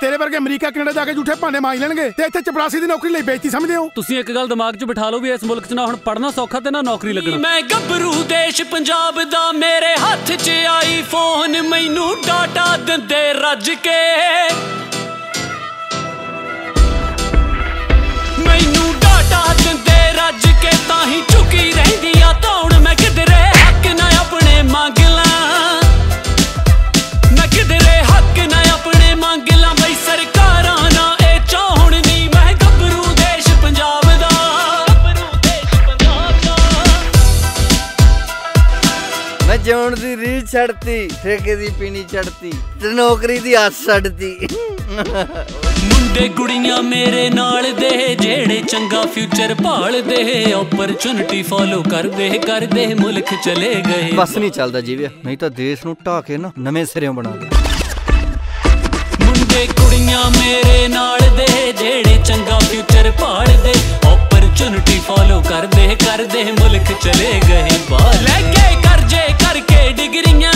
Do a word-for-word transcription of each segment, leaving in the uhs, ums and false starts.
ਤੇਰੇ ਵਰਗੇ America Canada ਜਾ ਕੇ ਝੂਠੇ ਭਾਂਡੇ ਮਾਰ ਲੈਣਗੇ ਤੇ ਇੱਥੇ ਚਪੜਾਸੀ ਦੀ ਨੌਕਰੀ ਲਈ ਬੇਇੱਜ਼ਤੀ ਸਮਝਦੇ ਹੋ। ਤੁਸੀਂ ਇੱਕ ਗੱਲ ਦਿਮਾਗ 'ਚ ਬਿਠਾ ਲਓ ਵੀ ਇਸ ਮੁਲਕ 'ਚ ਨਾ ਹੁਣ ਪੜ੍ਹਨਾ ਸੌਖਾ ਤੇ ਨਾ ਨੌਕਰੀ ਲੱਗਣਾ। ਮੈਂ ਗੱਭਰੂ ਦੇਸ਼ ਪੰਜਾਬ ਦਾ, ਮੇਰੇ ਹੱਥ 'ਚ ਆਈ ਫੋਨ, ਮੈਨੂੰ ਡਾਟਾ ਦਿੰਦੇ ਰੱਜ ਕੇ, ਮੈਨੂੰ ਡਾਟਾ ਦਿੰਦੇ ਰੱਜ ਕੇ, ਤਾਂ ਹੀ ਝੁਕੀ ਰਹਿੰਦੀ ਆ ਧੌਣ। ਮੈਂ ਕਿਧਰੇ ਹੱਕ ਨਾ ਆਪਣੇ ਮੰਗ ਲਾਂ, ਮੈਂ ਕਿਧਰੇ ਹੱਕ ਨਾ ਆਪਣੇ ਮੰਗ ਲਾਂ, ਬਈ ਸਰਕਾਰਾਂ ਨਾ ਇਹ ਚਾਹੁਣ ਨੀ। ਮੈਂ ਗੱਭਰੂ ਦੇਸ਼ ਪੰਜਾਬ ਦਾ, ਗੱਭਰੂ ਦੇਸ਼ ਪੰਜਾਬ ਦਾ। ਮੈਂ ਜਿਉਣ ਦੀ ਰੀਝ ਛੱਡਤੀ, ਠੇਕੇ ਦੀ ਪੀਣੀ ਚੜਤੀ, ਤੇ ਨੌਕਰੀ ਦੀ ਆਸ ਛੱਡਤੀ। ਮੁੰਡੇ ਕੁੜੀਆਂ ਮੇਰੇ ਨਾਲ ਦੇ, ਜਿਹੜੇ ਚੰਗਾ ਫਿਊਚਰ ਭਾਲਦੇ, ਓਪਰਚੁਨਿਟੀ ਫੋਲੋ ਕਰਦੇ ਕਰਦੇ ਮੁਲਕ ਚਲੇ ਗਏ। ਬਸ ਨਹੀਂ ਚੱਲਦਾ ਜੀਵਿਆ, ਨਹੀਂ ਤਾਂ ਦੇਸ਼ ਨੂੰ ਢਾਹ ਕੇ ਨਾ ਨਵੇਂ ਸਿਰਿਓਂ ਬਣਾ ਦੇ। ਮੁੰਡੇ ਕੁੜੀਆਂ ਮੇਰੇ ਨਾਲ ਦੇ, ਜਿਹੜੇ ਚੰਗਾ ਫਿਊਚਰ ਭਾਲਦੇ, ਓਪਰਚੁਨਿਟੀ ਫੋਲੋ ਕਰਦੇ ਕਰਦੇ ਮੁਲਕ ਚਲੇ ਗਏ ਬਾਹਰ। ਲੈ ਕੇ ਕਰਜ਼ੇ ਕਰਕੇ ਡਿਗਰੀਆਂ,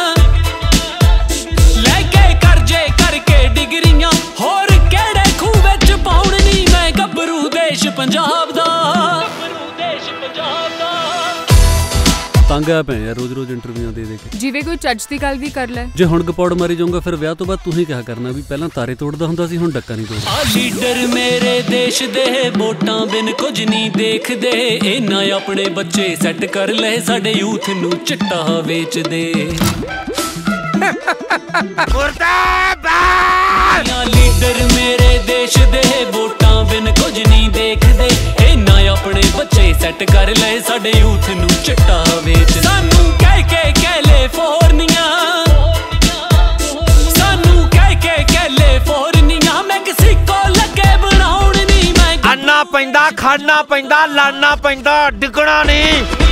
ਲੈ ਕੇ ਕਰਜ਼ੇ ਕਰਕੇ ਡਿਗਰੀਆਂ, ਹੋਰ ਕਿਹੜੇ ਖੂਹ ਵਿੱਚ ਪਾਉਣ ਨੀ। ਮੈਂ ਗੱਭਰੂ ਦੇਸ਼ ਪੰਜਾਬ ਦਾ, ਗੱਭਰੂ ਦੇਸ਼ ਪੰਜਾਬ ਦਾ। ਤੰਗ ਆ ਪਏ ਯਾਰ ਰੋਜ਼ ਰੋਜ਼ ਇੰਟਰਵਿਊਆਂ ਦੇ ਦੇ ਕੇ। ਜਿਵੇਂ ਕੋਈ ਚੱਜ ਦੀ ਗੱਲ ਵੀ ਕਰ ਲੈ। ਜੇ ਹੁਣ ਗਪੌੜ ਮਾਰੀ ਜਾਊਗਾ ਫਿਰ ਵਿਆਹ ਤੋਂ ਬਾਅਦ ਤੂੰ ਹੀ ਕਿਹਾ ਕਰਨਾ ਵੀ ਪਹਿਲਾਂ ਤਾਰੇ ਤੋੜਦਾ ਹੁੰਦਾ ਸੀ, ਹੁਣ ਡੱਕਾ ਨਹੀਂ ਤੋੜਦਾ। ਆ ਲੀਡਰ ਮੇਰੇ ਦੇਸ਼ ਦੇ, ਵੋਟਾਂ ਬਿਨ ਕੁਝ ਨਹੀਂ ਦੇਖਦੇ, ਇਹਨਾਂ ਆਪਣੇ ਬੱਚੇ ਸੈੱਟ ਕਰ ਲਏ, ਸਾਡੇ ਯੂਥ ਨੂੰ ਚਿੱਟਾ ਵੇਚਦੇ। ਮੁਰਦਾਬਾਦ। ਲੀਡਰ ਮੇਰੇ ਦੇਸ਼ ਦੇ, ਵੋਟਾਂ ਬਿਨ ਕੁਝ ਨਹੀਂ ਦੇਖਦੇ, ਇਹਨਾਂ ਆਪਣੇ ਬੱਚੇ ਸੈੱਟ ਕਰ ਲਏ, ਸਾਡੇ ਯੂਥ ਨੂੰ ਚਿੱਟਾ ਵੇਚ। ਸਾਨੂੰ ਕਹਿ ਕੇ ਕੈਲੀਫੋਰਨੀਆ, ਸਾਨੂੰ ਕਹਿ ਕੇ ਕੈਲੀਫੋਰਨੀਆ, ਮੈਕਸੀਕੋ ਲੱਗੇ ਬਣਾਉਣ ਨੀ। ਮੈਂ ਆਨਾ ਪੈਂਦਾ, ਖਾਣਾ ਪੈਂਦਾ, ਲਾਣਾ ਪੈਂਦਾ, ਡਿੱਗਣਾ ਨਹੀਂ।